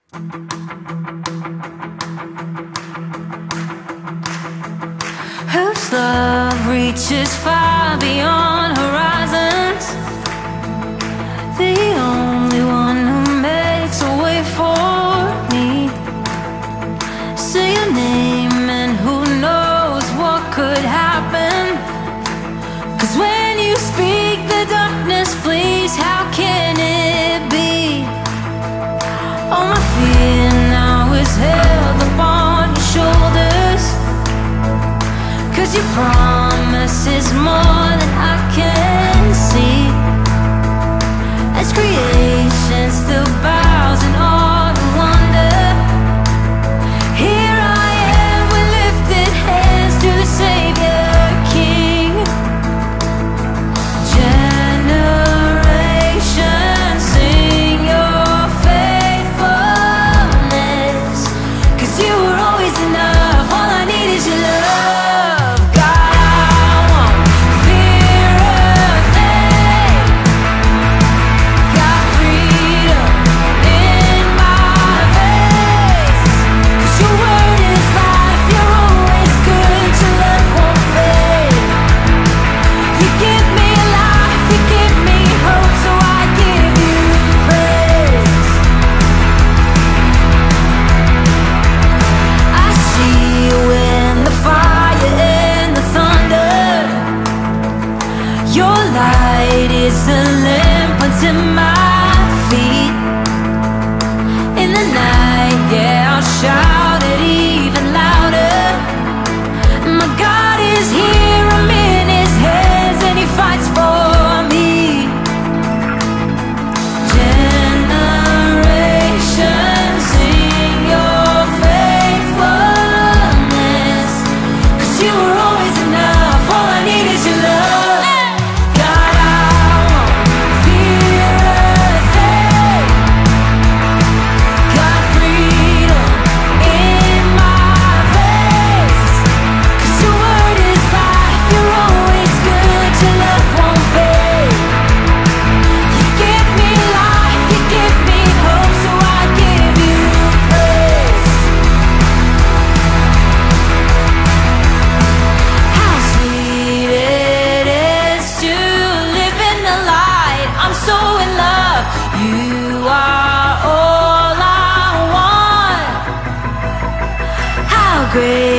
Whose love reaches far beyond horizons, the only one who makes a way for me. Say your name and who knows what could happen, 'cause when you speak the darkness flees. How can it be? All my fear now is held upon your shoulders, 'cause your promise is more than I can see. As creation still bows in awe and wonder, here I am with lifted hands to the Savior King. Generations sing your faithfulness, 'cause you were always enough. All I need is your love. God, I won't fear a thing. Got freedom in my veins, 'cause your word is life. You're always good. Your love won't fade. You give me life, you give me hope, so I give you praise. I see you in the fire and the thunder. Your light is a lamp unto my feet. In the night, yeah, I'll shout it even louder. My God is here, I'm in His hands, and He fights for me. Generations sing your faithfulness, 'cause you were always enough. All I need is your love. God, I won't fear a thing. Got freedom in my veins, 'cause your word is life. You're always good. Your love won't fade. You give me life, you give me hope, so I give you praise. How sweet it is to live in the light. I'm so in love. You are all I want. How great